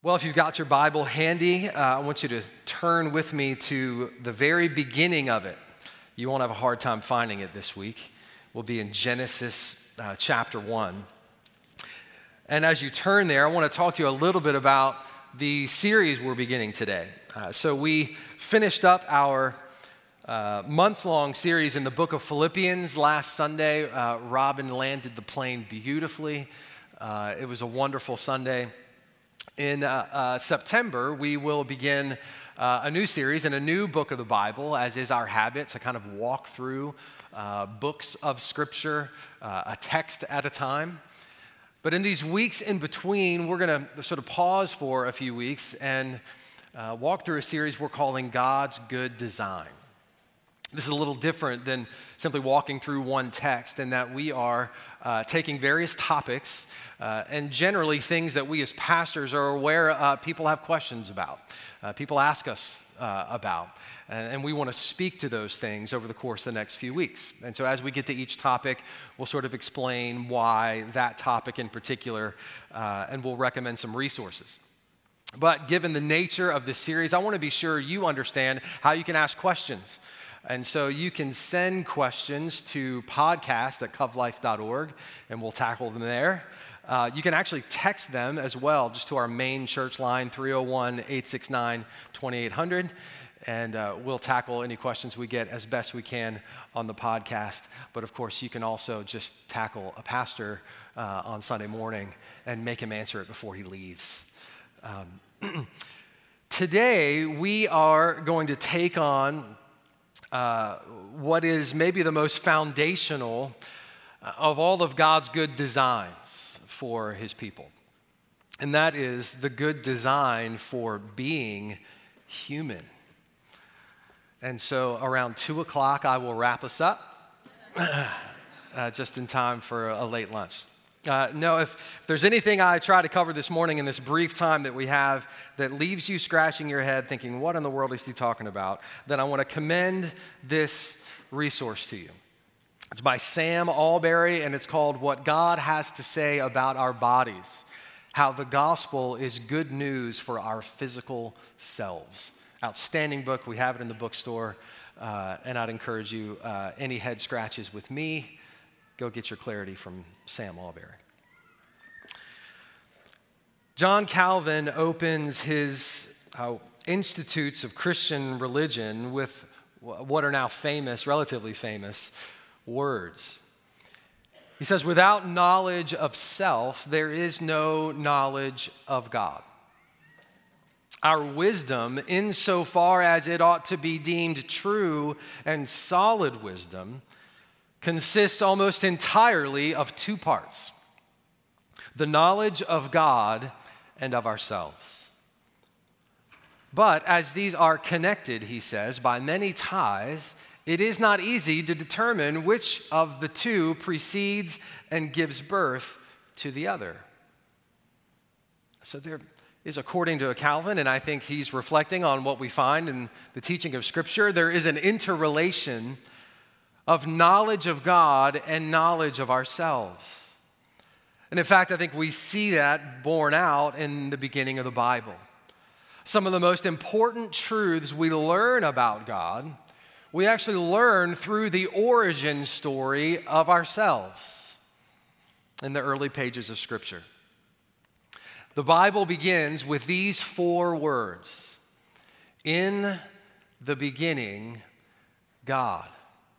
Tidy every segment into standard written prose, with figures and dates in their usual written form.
Well, if you've got your Bible handy, I want you to turn with me to the very beginning of it. You won't have a hard time finding it this week. We'll be in Genesis chapter 1. And as you turn there, I want to talk to you a little bit about the series we're beginning today. So we finished up our months-long series in the book of Philippians last Sunday. Robin landed the plane beautifully. It was a wonderful Sunday. In September, we will begin a new series in a new book of the Bible, as is our habit, to kind of walk through books of Scripture, a text at a time. But in these weeks in between, we're going to sort of pause for a few weeks and walk through a series we're calling God's Good Design. This is a little different than simply walking through one text, in that we are taking various topics and generally things that we as pastors are aware people have questions about, people ask us about, and we want to speak to those things over the course of the next few weeks. And so as we get to each topic, we'll sort of explain why that topic in particular, and we'll recommend some resources. But given the nature of this series, I want to be sure you understand how you can ask questions. And so you can send questions to podcast@covlife.org, and we'll tackle them there. You can actually text them as well, just to our main church line, 301-869-2800, and we'll tackle any questions we get as best we can on the podcast. But of course, you can also just tackle a pastor on Sunday morning and make him answer it before he leaves. Today, we are going to take on what is maybe the most foundational of all of God's good designs for his people. And that is the good design for being human. And so around 2 o'clock, I will wrap us up just in time for a late lunch. No, if there's anything I try to cover this morning in this brief time that we have that leaves you scratching your head thinking, what in the world is he talking about? Then I want to commend this resource to you. It's by Sam Allberry, and it's called What God Has to Say About Our Bodies, How the Gospel is Good News for Our Physical Selves. Outstanding book. We have it in the bookstore, and I'd encourage you, any head scratches with me, go get your clarity from Sam Allberry. John Calvin opens his Institutes of Christian Religion with what are now famous, relatively famous, words. He says, without knowledge of self, there is no knowledge of God. Our wisdom, insofar as it ought to be deemed true and solid wisdom, consists almost entirely of two parts: the knowledge of God and of ourselves. But as these are connected, he says, by many ties, it is not easy to determine which of the two precedes and gives birth to the other. So there is, according to Calvin, and I think he's reflecting on what we find in the teaching of Scripture, there is an interrelation of knowledge of God and knowledge of ourselves. And in fact, I think we see that borne out in the beginning of the Bible. Some of the most important truths we learn about God, we actually learn through the origin story of ourselves in the early pages of Scripture. The Bible begins with these 4 words: in the beginning, God.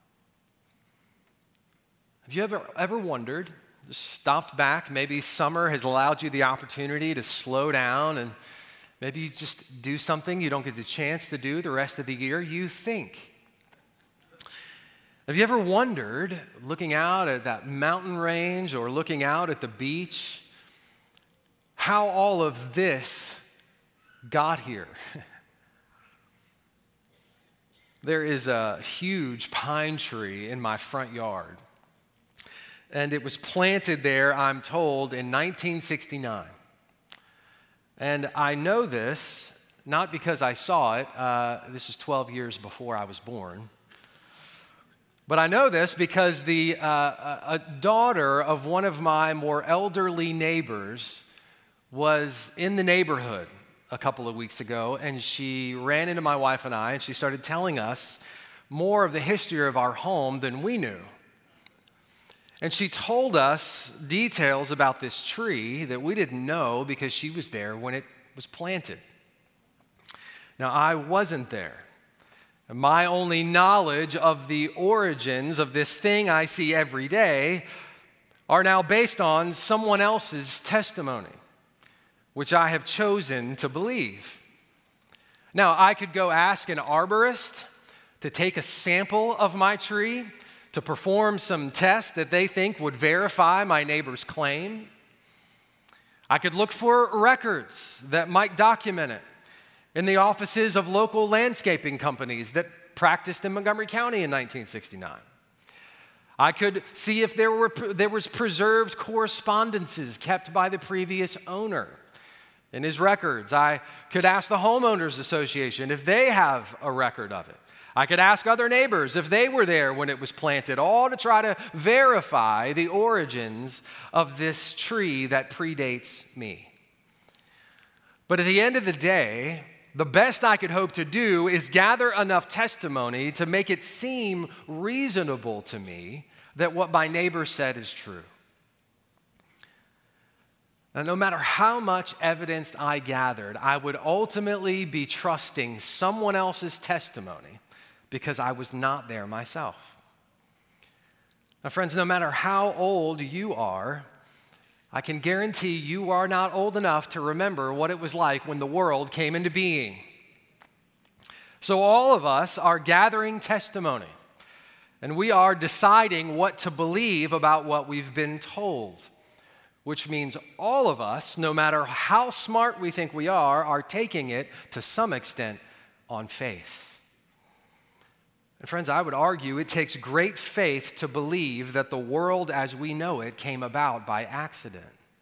Have you ever wondered, just stopped back, maybe summer has allowed you the opportunity to slow down and maybe you just do something you don't get the chance to do the rest of the year? You think. Have you ever wondered, looking out at that mountain range or looking out at the beach, how all of this got here? There is a huge pine tree in my front yard. And it was planted there, I'm told, in 1969. And I know this not because I saw it. This is 12 years before I was born. But I know this because a daughter of one of my more elderly neighbors was in the neighborhood a couple of weeks ago, and she ran into my wife and I, and she started telling us more of the history of our home than we knew. And she told us details about this tree that we didn't know because she was there when it was planted. Now, I wasn't there. My only knowledge of the origins of this thing I see every day are now based on someone else's testimony, which I have chosen to believe. Now, I could go ask an arborist to take a sample of my tree to perform some tests that they think would verify my neighbor's claim. I could look for records that might document it in the offices of local landscaping companies that practiced in Montgomery County in 1969. I could see if there was preserved correspondences kept by the previous owner in his records. I could ask the Homeowners Association if they have a record of it. I could ask other neighbors if they were there when it was planted, all to try to verify the origins of this tree that predates me. But at the end of the day, the best I could hope to do is gather enough testimony to make it seem reasonable to me that what my neighbor said is true. Now, no matter how much evidence I gathered, I would ultimately be trusting someone else's testimony because I was not there myself. Now, friends, no matter how old you are, I can guarantee you are not old enough to remember what it was like when the world came into being. So all of us are gathering testimony, and we are deciding what to believe about what we've been told, which means all of us, no matter how smart we think we are taking it to some extent on faith. And friends, I would argue it takes great faith to believe that the world as we know it came about by accident.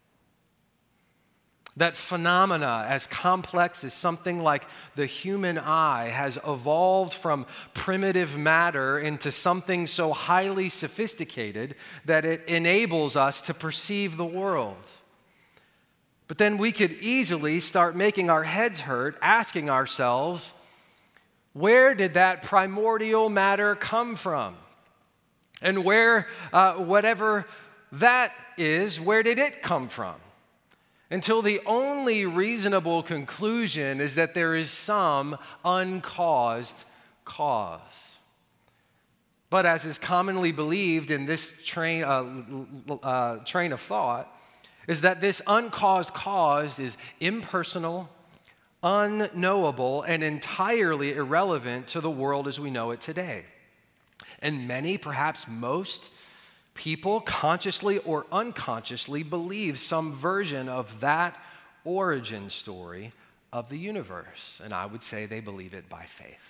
That phenomena as complex as something like the human eye has evolved from primitive matter into something so highly sophisticated that it enables us to perceive the world. But then we could easily start making our heads hurt, asking ourselves, where did that primordial matter come from? And where, whatever that is, where did it come from? Until the only reasonable conclusion is that there is some uncaused cause. But as is commonly believed in this train of thought, is that this uncaused cause is impersonal, unknowable, and entirely irrelevant to the world as we know it today. And many, perhaps most, people consciously or unconsciously believe some version of that origin story of the universe. And I would say they believe it by faith.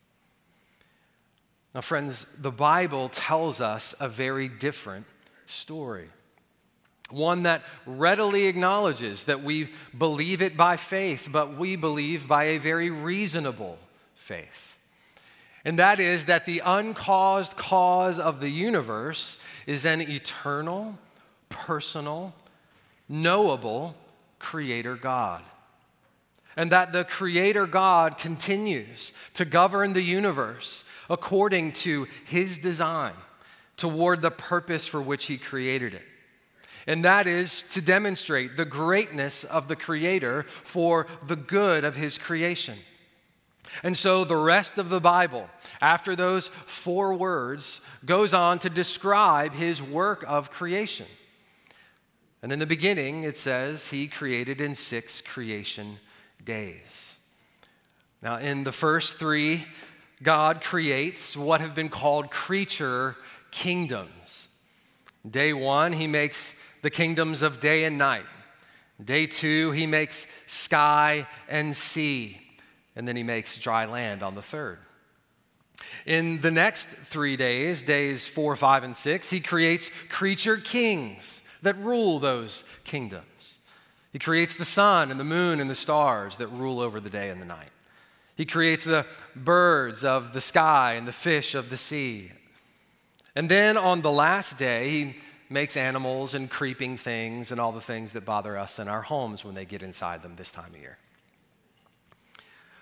Now, friends, the Bible tells us a very different story. One that readily acknowledges that we believe it by faith, but we believe by a very reasonable faith. And that is that the uncaused cause of the universe is an eternal, personal, knowable Creator God. And that the Creator God continues to govern the universe according to His design, toward the purpose for which He created it. And that is to demonstrate the greatness of the Creator for the good of His creation. And so the rest of the Bible, after those 4 words, goes on to describe His work of creation. And in the beginning, it says He created in 6 creation days. Now, in the first 3, God creates what have been called creature kingdoms. Day 1, He makes the kingdoms of day and night. Day 2, He makes sky and sea. And then He makes dry land on the 3rd. In the next 3 days, days 4, 5, and 6, He creates creature kings that rule those kingdoms. He creates the sun and the moon and the stars that rule over the day and the night. He creates the birds of the sky and the fish of the sea. And then on the last day, He makes animals and creeping things and all the things that bother us in our homes when they get inside them this time of year.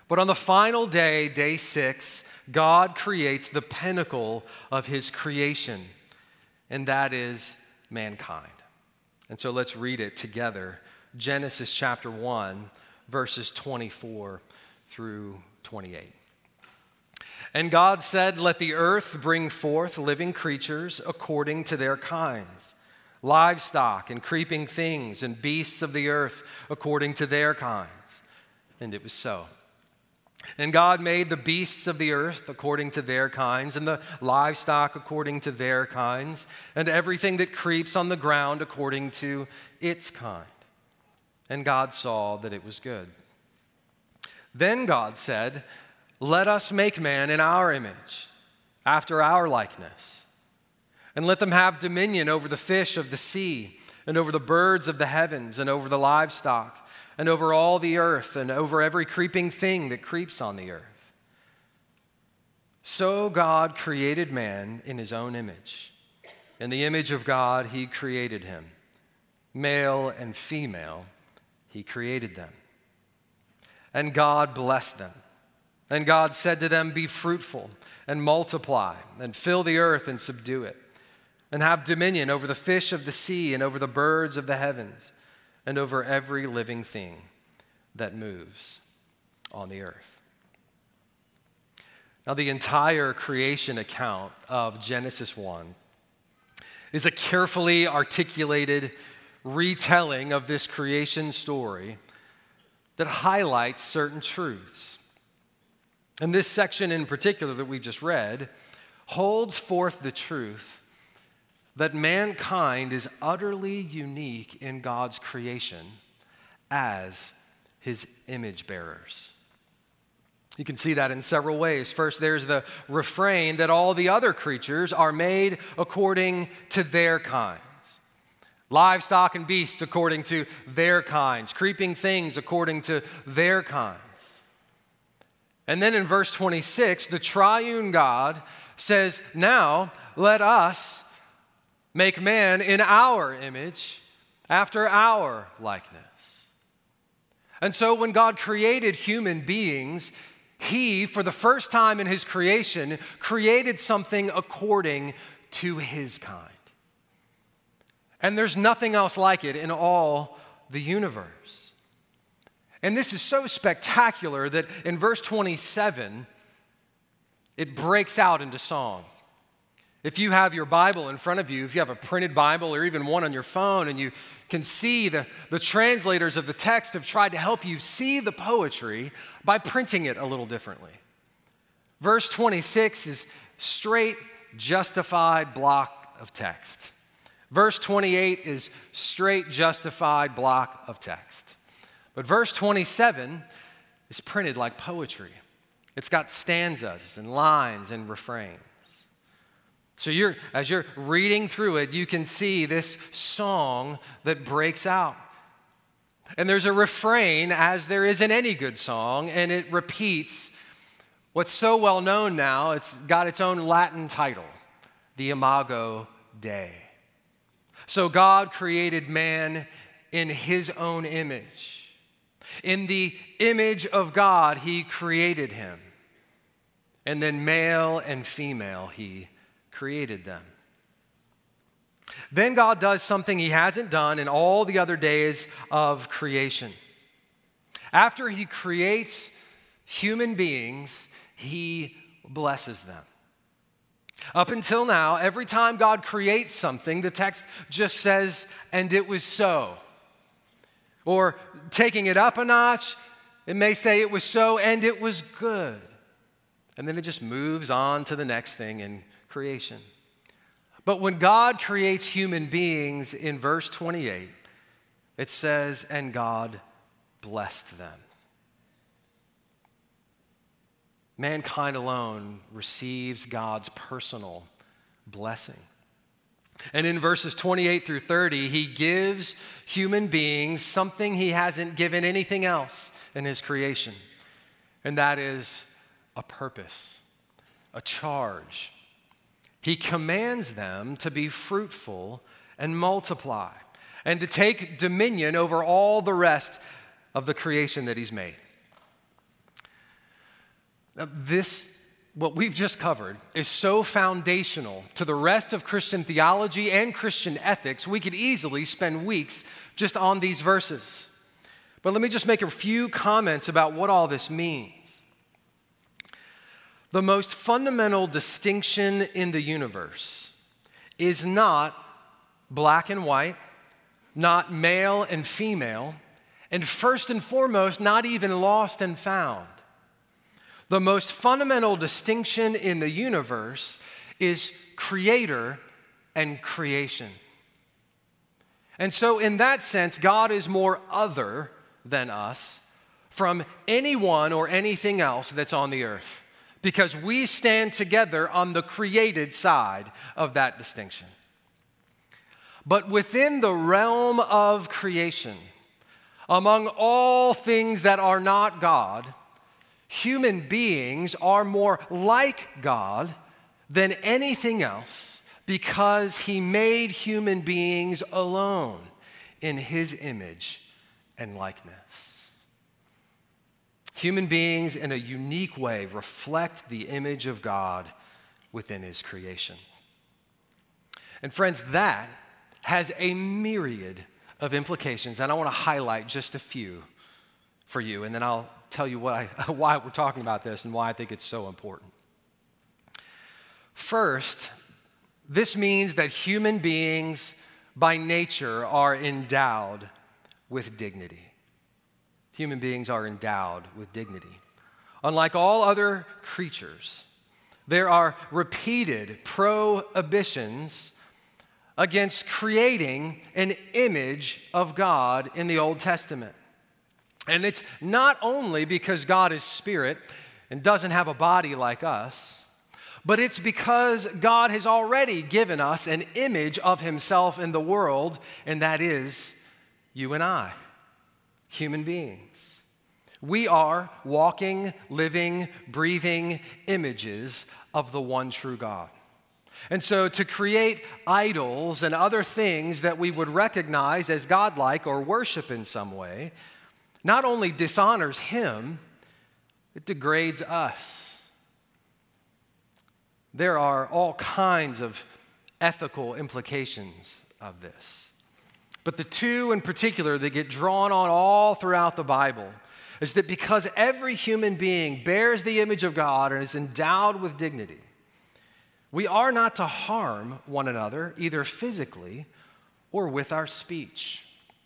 But on the final day, day 6, God creates the pinnacle of his creation, and that is mankind. And so let's read it together. Genesis chapter 1, verses 24 through 28. And God said, "Let the earth bring forth living creatures according to their kinds, livestock and creeping things and beasts of the earth according to their kinds." And it was so. And God made the beasts of the earth according to their kinds, and the livestock according to their kinds, and everything that creeps on the ground according to its kind. And God saw that it was good. Then God said, "Let us make man in our image, after our likeness, and let them have dominion over the fish of the sea, and over the birds of the heavens, and over the livestock, and over all the earth, and over every creeping thing that creeps on the earth." So God created man in his own image. In the image of God, he created him. Male and female, he created them. And God blessed them. And God said to them, "Be fruitful and multiply, and fill the earth and subdue it, and have dominion over the fish of the sea, and over the birds of the heavens, and over every living thing that moves on the earth." Now, the entire creation account of Genesis 1 is a carefully articulated retelling of this creation story that highlights certain truths. And this section in particular that we just read holds forth the truth that mankind is utterly unique in God's creation as his image bearers. You can see that in several ways. First, there's the refrain that all the other creatures are made according to their kinds. Livestock and beasts according to their kinds. Creeping things according to their kinds. And then in verse 26, the triune God says, "Now let us make man in our image, after our likeness." And so when God created human beings, he, for the first time in his creation, created something according to his kind. And there's nothing else like it in all the universe. And this is so spectacular that in verse 27, it breaks out into song. If you have your Bible in front of you, if you have a printed Bible or even one on your phone, and you can see the translators of the text have tried to help you see the poetry by printing it a little differently. Verse 26 is straight, justified block of text. Verse 28 is straight, justified block of text. But verse 27 is printed like poetry. It's got stanzas and lines and refrains. So as you're reading through it, you can see this song that breaks out. And there's a refrain, as there is in any good song, and it repeats what's so well known now. It's got its own Latin title, the Imago Dei. So God created man in his own image. In the image of God, he created him. And then male and female, he created them. Then God does something he hasn't done in all the other days of creation. After he creates human beings, he blesses them. Up until now, every time God creates something, the text just says, "And it was so." Or taking it up a notch, it may say, "It was so, and it was good." And then it just moves on to the next thing in creation. But when God creates human beings in verse 28, it says, "And God blessed them." Mankind alone receives God's personal blessing. And in verses 28 through 30, he gives human beings something he hasn't given anything else in his creation. And that is a purpose, a charge. He commands them to be fruitful and multiply, and to take dominion over all the rest of the creation that he's made. What we've just covered is so foundational to the rest of Christian theology and Christian ethics, we could easily spend weeks just on these verses. But let me just make a few comments about what all this means. The most fundamental distinction in the universe is not black and white, not male and female, and first and foremost, not even lost and found. The most fundamental distinction in the universe is creator and creation. And so in that sense, God is more other than us from anyone or anything else that's on the earth, because we stand together on the created side of that distinction. But within the realm of creation, among all things that are not God, human beings are more like God than anything else because he made human beings alone in his image and likeness. Human beings in a unique way reflect the image of God within his creation. And friends, that has a myriad of implications, and I want to highlight just a few for you, and then I'll tell you why we're talking about this and why I think it's so important. First, this means that human beings by nature are endowed with dignity. Human beings are endowed with dignity. Unlike all other creatures, there are repeated prohibitions against creating an image of God in the Old Testament. And it's not only because God is spirit and doesn't have a body like us, but it's because God has already given us an image of himself in the world, and that is you and I, human beings. We are walking, living, breathing images of the one true God. And so to create idols and other things that we would recognize as godlike or worship in some way not only dishonors him, it degrades us. There are all kinds of ethical implications of this. But the two in particular that get drawn on all throughout the Bible is that because every human being bears the image of God and is endowed with dignity, we are not to harm one another either physically or with our speech.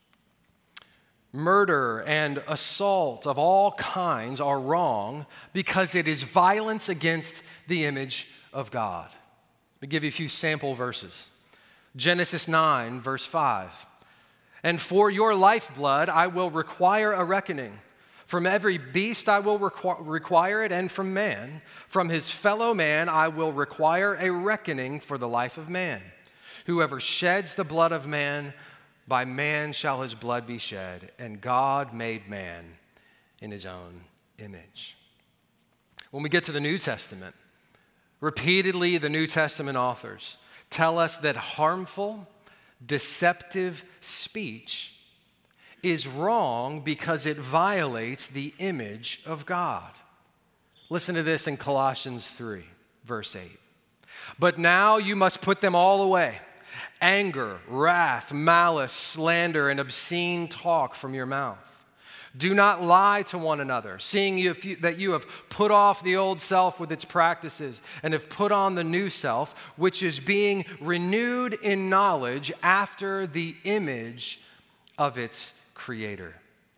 Murder and assault of all kinds are wrong because it is violence against the image of God. Let me give you a few sample verses. Genesis 9, verse 5. And for your lifeblood I will require a reckoning. From every beast I will require it, and from man. From his fellow man I will require a reckoning for the life of man. Whoever sheds the blood of man, by man shall his blood be shed, and God made man in his own image. When we get to the New Testament, repeatedly the New Testament authors tell us that harmful, deceptive speech is wrong because it violates the image of God. Listen to this in Colossians 3, verse 8. But now you must put them all away. Anger, wrath, malice, slander, and obscene talk from your mouth. Do not lie to one another, seeing that you have put off the old self with its practices and have put on the new self, which is being renewed in knowledge after the image of its creator.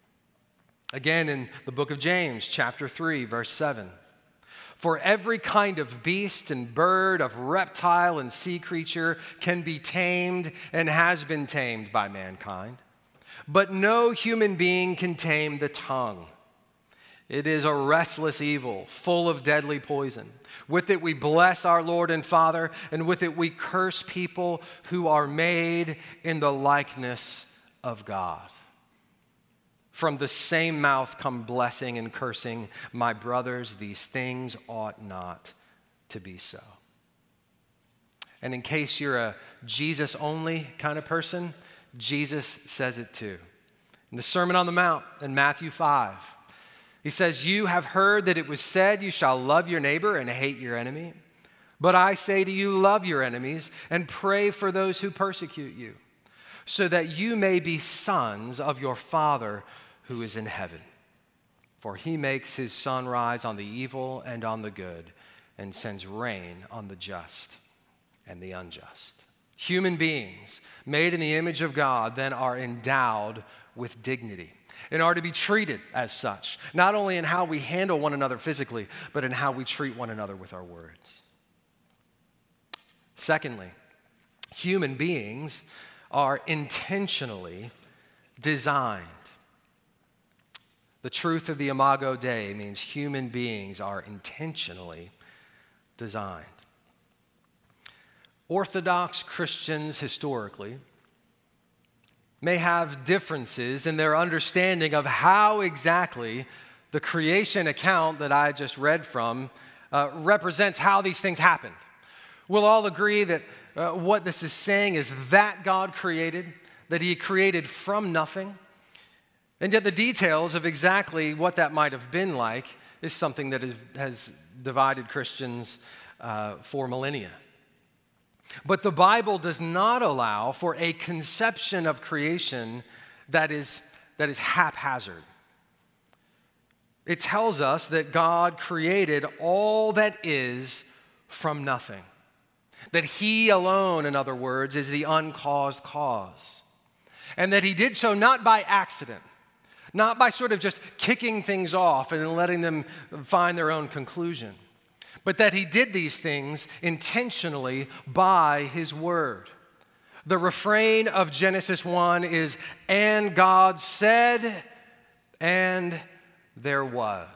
Again, in the book of James, chapter 3, verse 7. For every kind of beast and bird, of reptile and sea creature can be tamed and has been tamed by mankind. But no human being can tame the tongue. It is a restless evil, full of deadly poison. With it we bless our Lord and Father, and with it we curse people who are made in the likeness of God. From the same mouth come blessing and cursing. My brothers, these things ought not to be so. And in case you're a Jesus-only kind of person, Jesus says it too. In the Sermon on the Mount in Matthew 5, He says, "You have heard that it was said, 'You shall love your neighbor and hate your enemy.' But I say to you, love your enemies and pray for those who persecute you, so that you may be sons of your Father who is in heaven. For he makes his sun rise on the evil and on the good, and sends rain on the just and the unjust." Human beings made in the image of God then are endowed with dignity and are to be treated as such, not only in how we handle one another physically, but in how we treat one another with our words. Secondly, human beings are intentionally designed. The truth of the Imago Dei means human beings are intentionally designed. Orthodox Christians historically may have differences in their understanding of how exactly the creation account that I just read from represents how these things happened. We'll all agree that what this is saying is that God created, that he created from nothing. And yet the details of exactly what that might have been like is something that has divided Christians for millennia. But the Bible does not allow for a conception of creation that is haphazard. It tells us that God created all that is from nothing. That he alone, in other words, is the uncaused cause. And that he did so not by accident, not by sort of just kicking things off and letting them find their own conclusion, but that he did these things intentionally by his word. The refrain of Genesis 1 is, "And God said, and there was."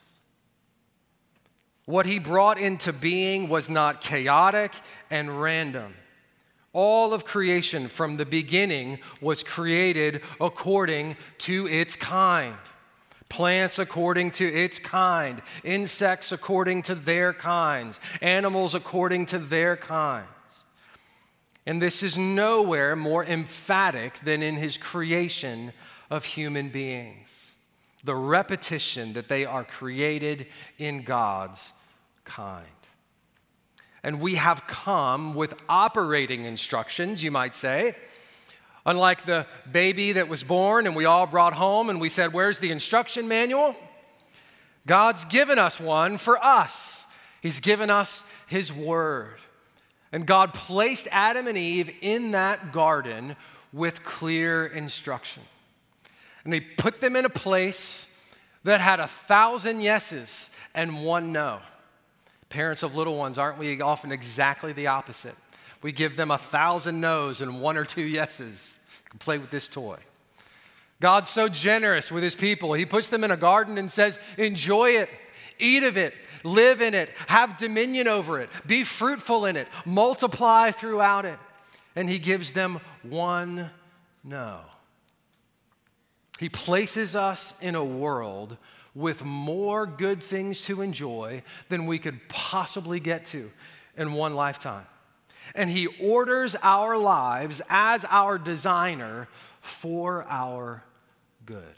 What he brought into being was not chaotic and random. All of creation from the beginning was created according to its kind. Plants according to its kind, insects according to their kinds, animals according to their kinds. And this is nowhere more emphatic than in his creation of human beings. The repetition that they are created in God's kind. And we have come with operating instructions, you might say. Unlike the baby that was born and we all brought home and we said, "Where's the instruction manual?" God's given us one for us. He's given us his word. And God placed Adam and Eve in that garden with clear instruction. And he put them in a place that had 1,000 yeses and one no. Parents of little ones, aren't we often exactly the opposite? We give them 1,000 no's and one or two yeses. You can play with this toy. God's so generous with his people. He puts them in a garden and says, enjoy it, eat of it, live in it, have dominion over it, be fruitful in it, multiply throughout it. And he gives them one no. He places us in a world with more good things to enjoy than we could possibly get to in one lifetime. And he orders our lives as our designer for our good.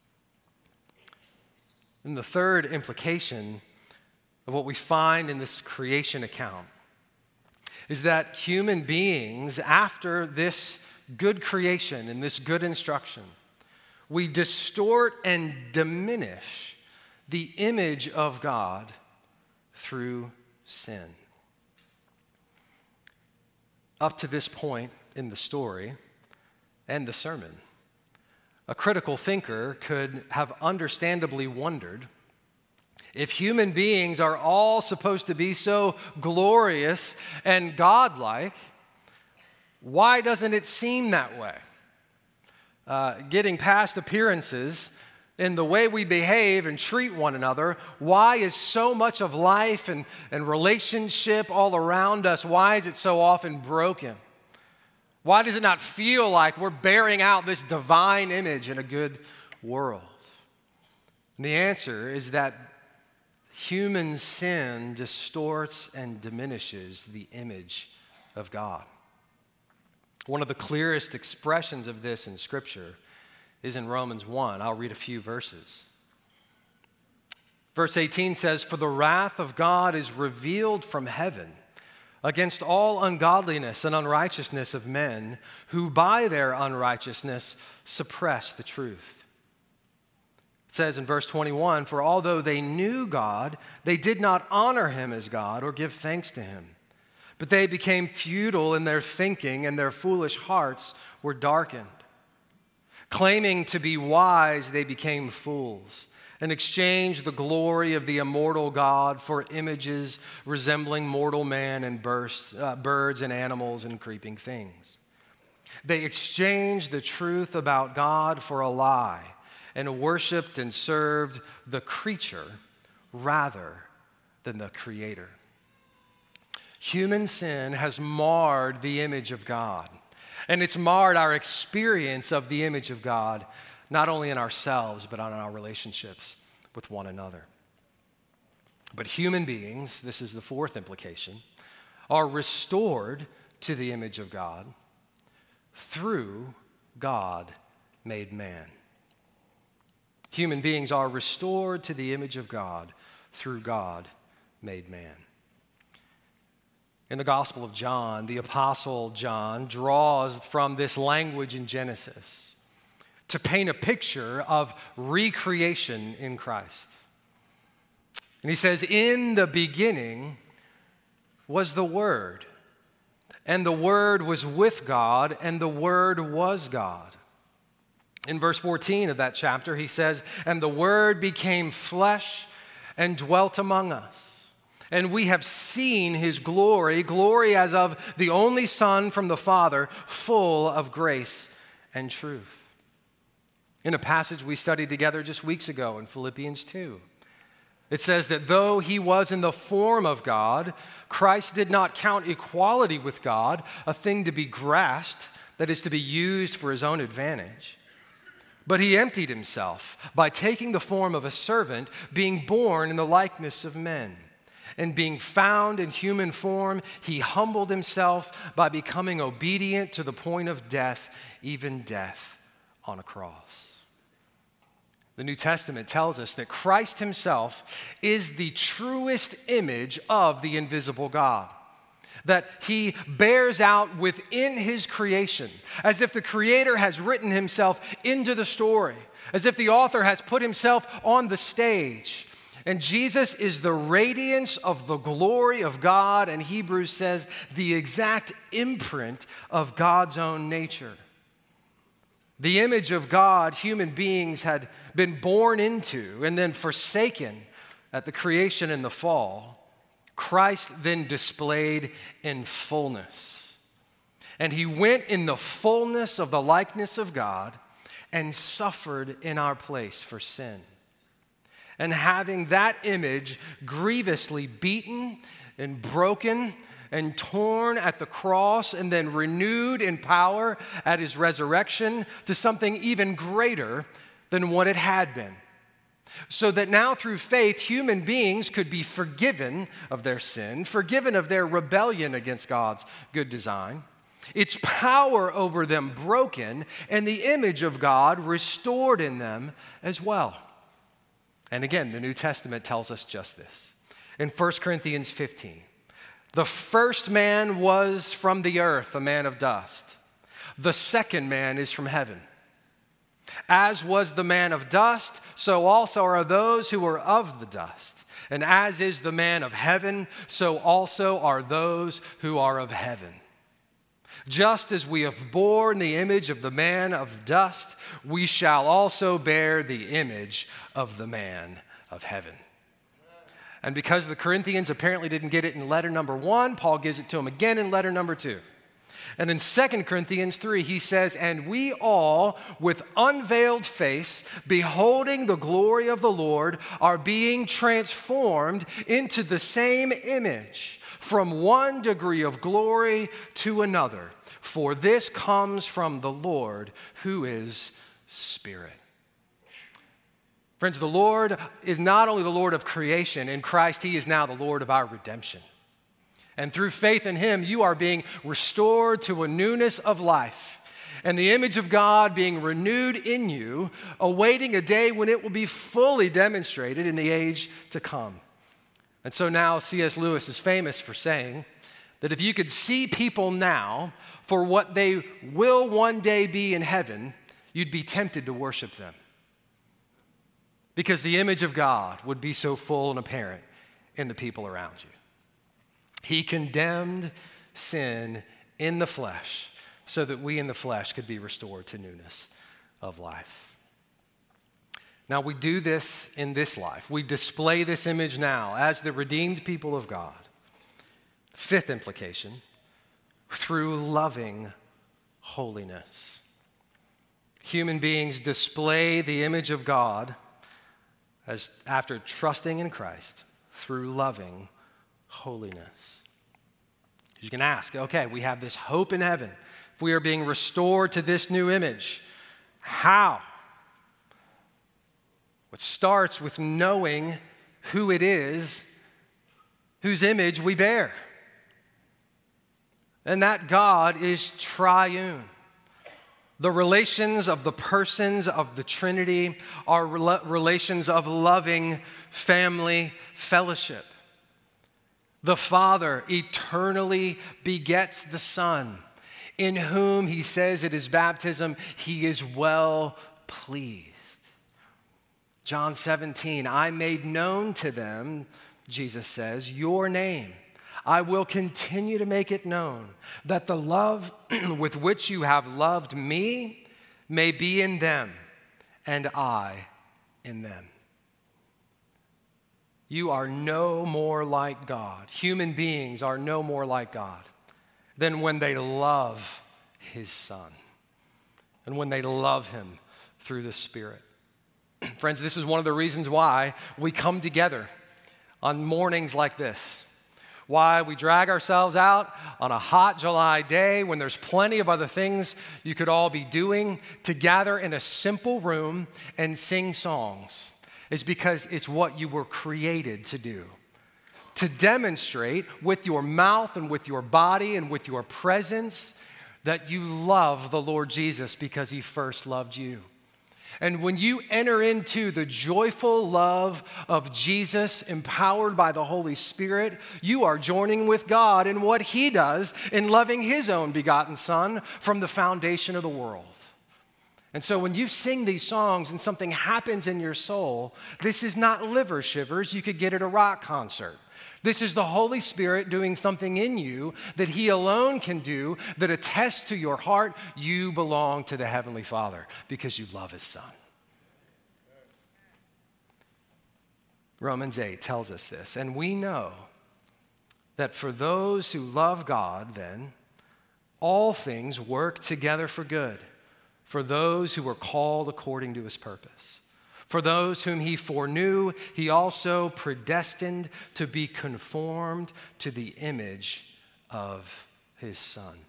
And the third implication of what we find in this creation account is that human beings, after this good creation and this good instruction, we distort and diminish the image of God through sin. Up to this point in the story and the sermon, a critical thinker could have understandably wondered if human beings are all supposed to be so glorious and godlike, why doesn't it seem that way? Getting past appearances in the way we behave and treat one another, why is so much of life and relationship all around us, why is it so often broken? Why does it not feel like we're bearing out this divine image in a good world? And the answer is that human sin distorts and diminishes the image of God. One of the clearest expressions of this in Scripture is in Romans 1. I'll read a few verses. Verse 18 says, "For the wrath of God is revealed from heaven against all ungodliness and unrighteousness of men who by their unrighteousness suppress the truth." It says in verse 21, "For although they knew God, they did not honor him as God or give thanks to him. But they became futile in their thinking, and their foolish hearts were darkened. Claiming to be wise, they became fools, and exchanged the glory of the immortal God for images resembling mortal man and birds and animals and creeping things. They exchanged the truth about God for a lie, and worshiped and served the creature rather than the Creator." Human sin has marred the image of God, and it's marred our experience of the image of God, not only in ourselves, but in our relationships with one another. But human beings, this is the fourth implication, are restored to the image of God through God made man. Human beings are restored to the image of God through God made man. In the Gospel of John, the Apostle John draws from this language in Genesis to paint a picture of recreation in Christ. And he says, "In the beginning was the Word, and the Word was with God, and the Word was God." In verse 14 of that chapter, he says, "And the Word became flesh and dwelt among us. And we have seen his glory, glory as of the only Son from the Father, full of grace and truth." In a passage we studied together just weeks ago in Philippians 2, it says that though he was in the form of God, Christ did not count equality with God a thing to be grasped, that is to be used for his own advantage. But he emptied himself by taking the form of a servant, being born in the likeness of men. And being found in human form, he humbled himself by becoming obedient to the point of death, even death on a cross. The New Testament tells us that Christ himself is the truest image of the invisible God, that he bears out within his creation, as if the Creator has written himself into the story, as if the author has put himself on the stage. And Jesus is the radiance of the glory of God, and Hebrews says the exact imprint of God's own nature. The image of God human beings had been born into and then forsaken at the creation and the fall, Christ then displayed in fullness. And he went in the fullness of the likeness of God and suffered in our place for sin. And having that image grievously beaten and broken and torn at the cross and then renewed in power at his resurrection to something even greater than what it had been. So that now through faith, human beings could be forgiven of their sin, forgiven of their rebellion against God's good design, its power over them broken, and the image of God restored in them as well. And again, the New Testament tells us just this. In 1 Corinthians 15, the first man was from the earth, a man of dust. The second man is from heaven. As was the man of dust, so also are those who are of the dust. And as is the man of heaven, so also are those who are of heaven. Just as we have borne the image of the man of dust, we shall also bear the image of the man of heaven. And because the Corinthians apparently didn't get it in letter number 1, Paul gives it to them again in letter number 2. And in 2 Corinthians 3, he says, "And we all, with unveiled face, beholding the glory of the Lord, are being transformed into the same image, from one degree of glory to another. For this comes from the Lord, who is Spirit." Friends, the Lord is not only the Lord of creation. In Christ, he is now the Lord of our redemption. And through faith in him, you are being restored to a newness of life. and the image of God being renewed in you, awaiting a day when it will be fully demonstrated in the age to come. And so now C.S. Lewis is famous for saying that if you could see people now for what they will one day be in heaven, you'd be tempted to worship them. Because the image of God would be so full and apparent in the people around you. He condemned sin in the flesh so that we in the flesh could be restored to newness of life. Now we do this in this life. We display this image now as the redeemed people of God. Fifth implication, through loving holiness. Human beings display the image of God as after trusting in Christ through loving holiness. You can ask, okay, we have this hope in heaven. If we are being restored to this new image, how? It starts with knowing who it is whose image we bear. And that God is triune. The relations of the persons of the Trinity are relations of loving family fellowship. The Father eternally begets the Son, in whom, he says at his baptism, he is well pleased. John 17, I made known to them, Jesus says, your name. I will continue to make it known, that the love with which you have loved me may be in them, and I in them. You are no more like God. Human beings are no more like God than when they love his Son and when they love him through the Spirit. Friends, this is one of the reasons why we come together on mornings like this. Why we drag ourselves out on a hot July day when there's plenty of other things you could all be doing to gather in a simple room and sing songs is because it's what you were created to do. To demonstrate with your mouth and with your body and with your presence that you love the Lord Jesus because he first loved you. And when you enter into the joyful love of Jesus, empowered by the Holy Spirit, you are joining with God in what he does in loving his own begotten Son from the foundation of the world. And so when you sing these songs and something happens in your soul, this is not liver shivers you could get at a rock concert. This is the Holy Spirit doing something in you that he alone can do that attests to your heart you belong to the Heavenly Father because you love his Son. Romans 8 tells us this, and we know that for those who love God, then, all things work together for good, for those who are called according to his purpose. For those whom he foreknew, he also predestined to be conformed to the image of his Son.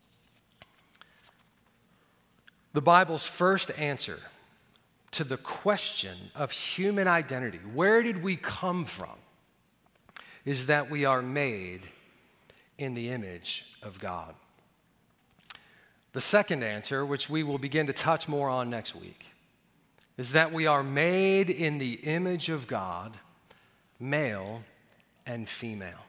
The Bible's first answer to the question of human identity, where did we come from, is that we are made in the image of God. The second answer, which we will begin to touch more on next week, is that we are made in the image of God, male and female.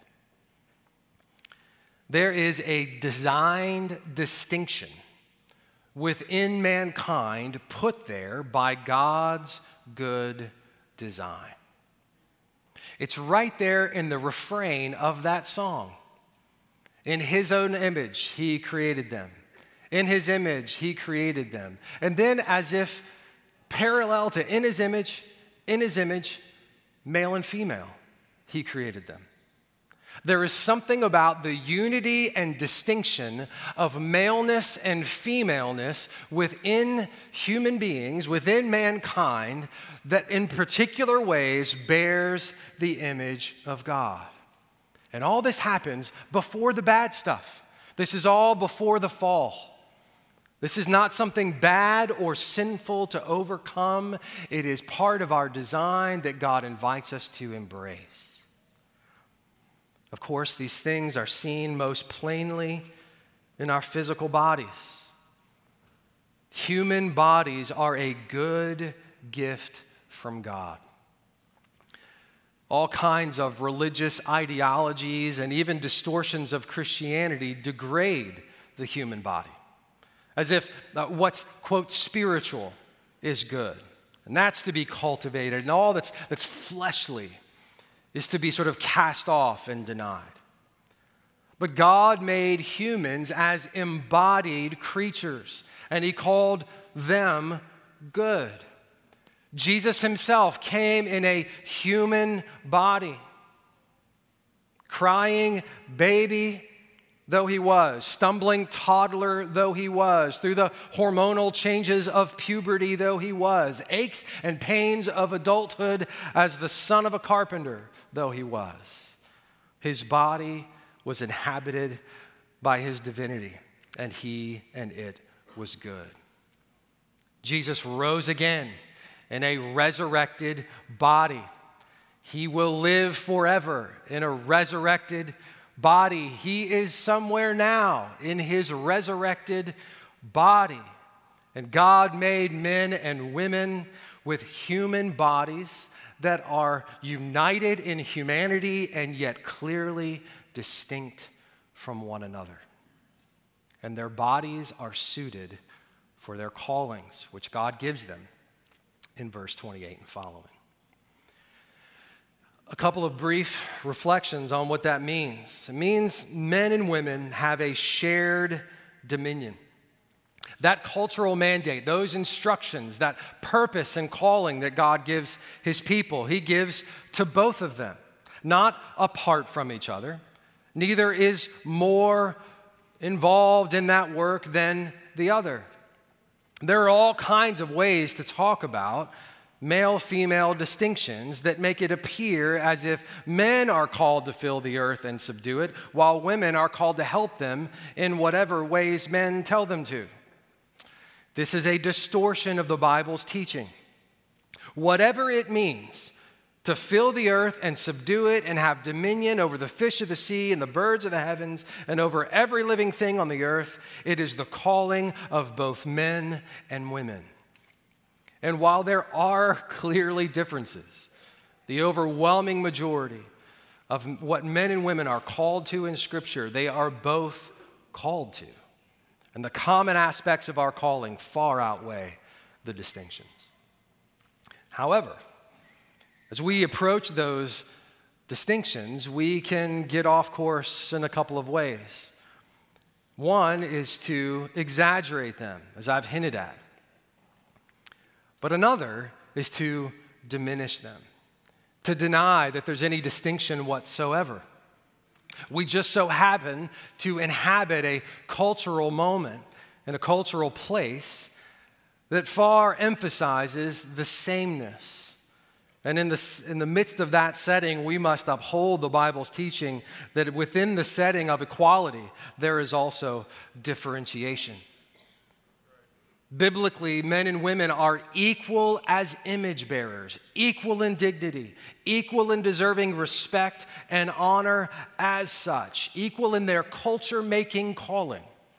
There is a designed distinction within mankind put there by God's good design. It's right there in the refrain of that song. In his own image, he created them. In his image, he created them. And then as if parallel to in his image, male and female, he created them. There is something about the unity and distinction of maleness and femaleness within human beings, within mankind, that in particular ways bears the image of God. And all this happens before the bad stuff. This is all before the fall. This is not something bad or sinful to overcome. It is part of our design that God invites us to embrace. Of course, these things are seen most plainly in our physical bodies. Human bodies are a good gift from God. All kinds of religious ideologies and even distortions of Christianity degrade the human body, as if what's, quote, spiritual is good. And that's to be cultivated, and all that's fleshly is to be sort of cast off and denied. But God made humans as embodied creatures, and he called them good. Jesus himself came in a human body, crying baby though he was, stumbling toddler though he was, through the hormonal changes of puberty though he was, aches and pains of adulthood as the son of a carpenter though he was. His body was inhabited by his divinity, and it was good. Jesus rose again in a resurrected body. He will live forever in a resurrected body. He is somewhere now in his resurrected body. And God made men and women with human bodies that are united in humanity and yet clearly distinct from one another. And their bodies are suited for their callings, which God gives them in verse 28 and following. A couple of brief reflections on what that means. It means men and women have a shared dominion. That cultural mandate, those instructions, that purpose and calling that God gives his people, he gives to both of them, not apart from each other. Neither is more involved in that work than the other. There are all kinds of ways to talk about male-female distinctions that make it appear as if men are called to fill the earth and subdue it, while women are called to help them in whatever ways men tell them to. This is a distortion of the Bible's teaching. Whatever it means to fill the earth and subdue it and have dominion over the fish of the sea and the birds of the heavens and over every living thing on the earth, it is the calling of both men and women. And while there are clearly differences, the overwhelming majority of what men and women are called to in Scripture, they are both called to. And the common aspects of our calling far outweigh the distinctions. However, as we approach those distinctions, we can get off course in a couple of ways. One is to exaggerate them, as I've hinted at. But another is to diminish them, to deny that there's any distinction whatsoever. We just so happen to inhabit a cultural moment and a cultural place that far emphasizes the sameness. And in the midst of that setting, we must uphold the Bible's teaching that within the setting of equality, there is also differentiation. Biblically, men and women are equal as image bearers, equal in dignity, equal in deserving respect and honor as such, equal in their culture-making calling,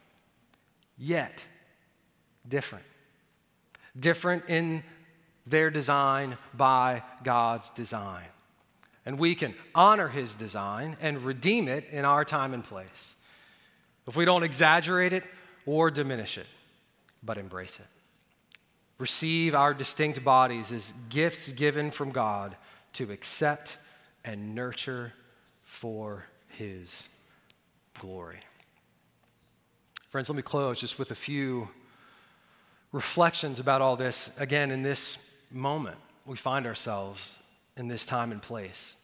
yet different. Different in their design by God's design. And we can honor his design and redeem it in our time and place if we don't exaggerate it or diminish it, but embrace it. Receive our distinct bodies as gifts given from God to accept and nurture for his glory. Friends, let me close just with a few reflections about all this. Again, in this moment, we find ourselves in this time and place.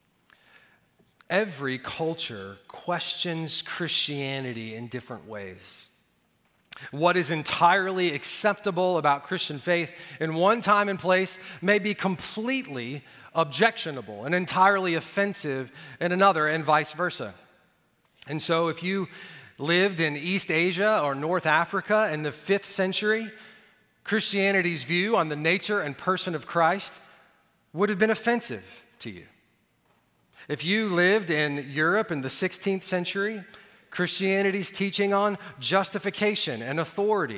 Every culture questions Christianity in different ways. What is entirely acceptable about Christian faith in one time and place may be completely objectionable and entirely offensive in another, and vice versa. And so if you lived in East Asia or North Africa in the 5th century, Christianity's view on the nature and person of Christ would have been offensive to you. If you lived in Europe in the 16th century, Christianity's teaching on justification and authority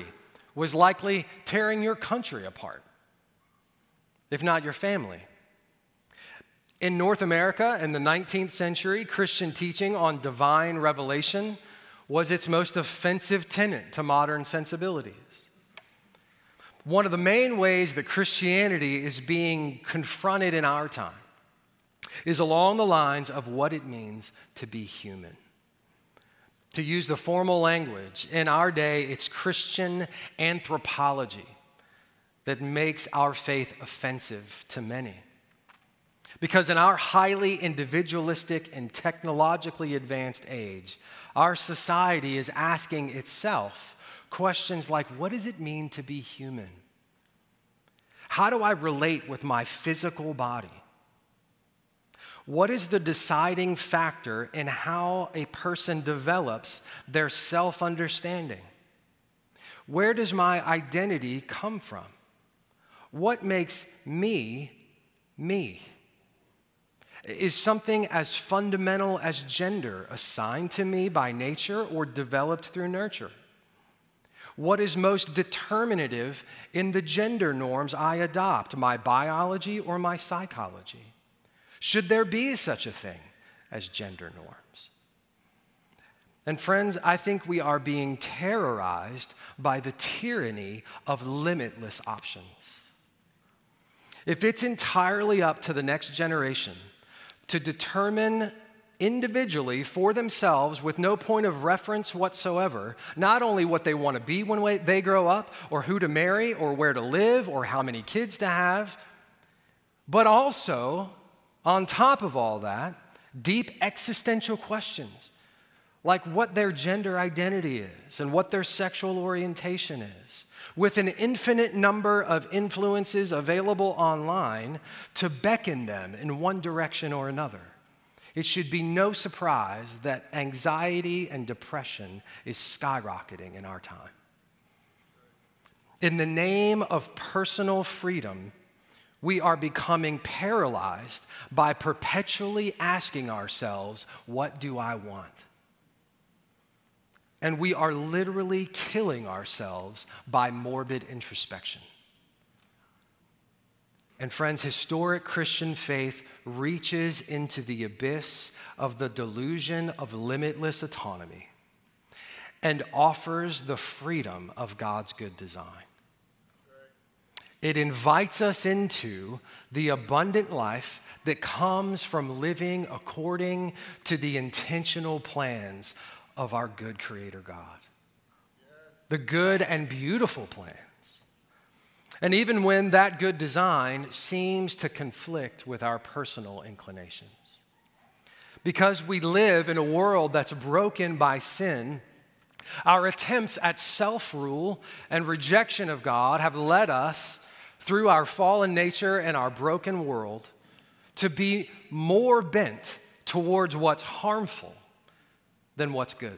was likely tearing your country apart, if not your family. In North America in the 19th century, Christian teaching on divine revelation was its most offensive tenet to modern sensibilities. One of the main ways that Christianity is being confronted in our time is along the lines of what it means to be human. To use the formal language, in our day, it's Christian anthropology that makes our faith offensive to many. Because in our highly individualistic and technologically advanced age, our society is asking itself questions like, what does it mean to be human? How do I relate with my physical body? What is the deciding factor in how a person develops their self-understanding? Where does my identity come from? What makes me, me? Is something as fundamental as gender assigned to me by nature or developed through nurture? What is most determinative in the gender norms I adopt, my biology or my psychology? Should there be such a thing as gender norms? And friends, I think we are being terrorized by the tyranny of limitless options. If it's entirely up to the next generation to determine individually for themselves with no point of reference whatsoever, not only what they want to be when they grow up, or who to marry, or where to live, or how many kids to have, but also, on top of all that, deep existential questions like what their gender identity is and what their sexual orientation is, with an infinite number of influences available online to beckon them in one direction or another. It should be no surprise that anxiety and depression is skyrocketing in our time. In the name of personal freedom, we are becoming paralyzed by perpetually asking ourselves, what do I want? And we are literally killing ourselves by morbid introspection. And friends, historic Christian faith reaches into the abyss of the delusion of limitless autonomy and offers the freedom of God's good design. It invites us into the abundant life that comes from living according to the intentional plans of our good Creator God. The good and beautiful plans. And even when that good design seems to conflict with our personal inclinations. Because we live in a world that's broken by sin, our attempts at self-rule and rejection of God have led us, through our fallen nature and our broken world, to be more bent towards what's harmful than what's good.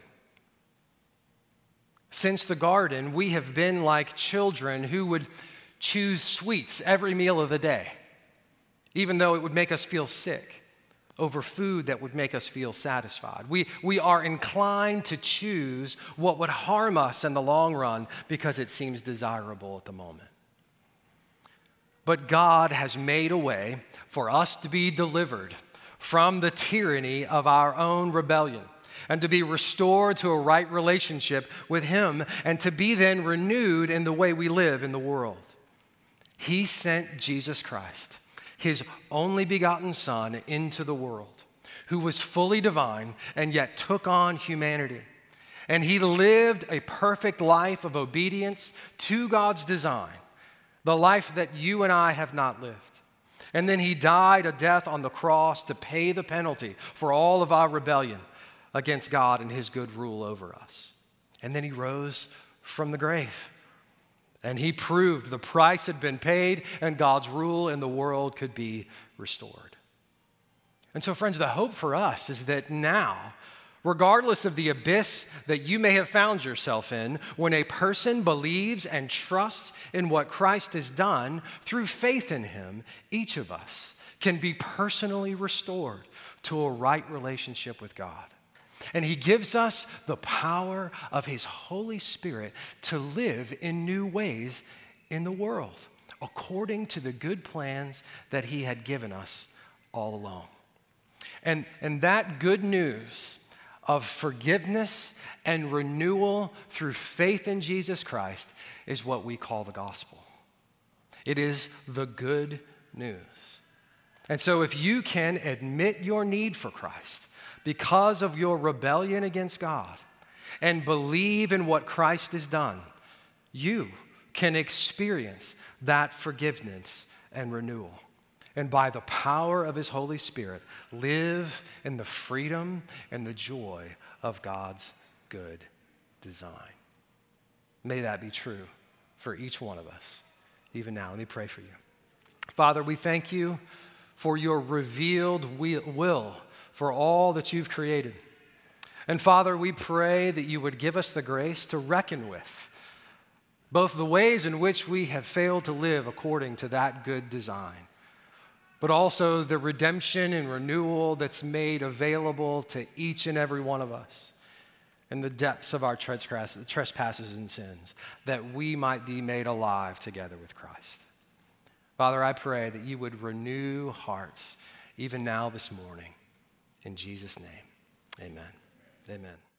Since the garden, we have been like children who would choose sweets every meal of the day, even though it would make us feel sick, over food that would make us feel satisfied. We are inclined to choose what would harm us in the long run because it seems desirable at the moment. But God has made a way for us to be delivered from the tyranny of our own rebellion and to be restored to a right relationship with Him and to be then renewed in the way we live in the world. He sent Jesus Christ, His only begotten Son, into the world, who was fully divine and yet took on humanity. And He lived a perfect life of obedience to God's design, the life that you and I have not lived. And then He died a death on the cross to pay the penalty for all of our rebellion against God and His good rule over us. And then He rose from the grave. And He proved the price had been paid and God's rule in the world could be restored. And so, friends, the hope for us is that now, regardless of the abyss that you may have found yourself in, when a person believes and trusts in what Christ has done through faith in Him, each of us can be personally restored to a right relationship with God. And he gives us the power of his Holy Spirit to live in new ways in the world, according to the good plans that he had given us all along. And that good news of forgiveness and renewal through faith in Jesus Christ is what we call the gospel. It is the good news. And so if you can admit your need for Christ because of your rebellion against God and believe in what Christ has done, you can experience that forgiveness and renewal. And by the power of his Holy Spirit, live in the freedom and the joy of God's good design. May that be true for each one of us. Even now, let me pray for you. Father, we thank you for your revealed will for all that you've created. And Father, we pray that you would give us the grace to reckon with both the ways in which we have failed to live according to that good design, but also the redemption and renewal that's made available to each and every one of us in the depths of our trespasses and sins, that we might be made alive together with Christ. Father, I pray that you would renew hearts even now this morning. In Jesus' name, amen. Amen.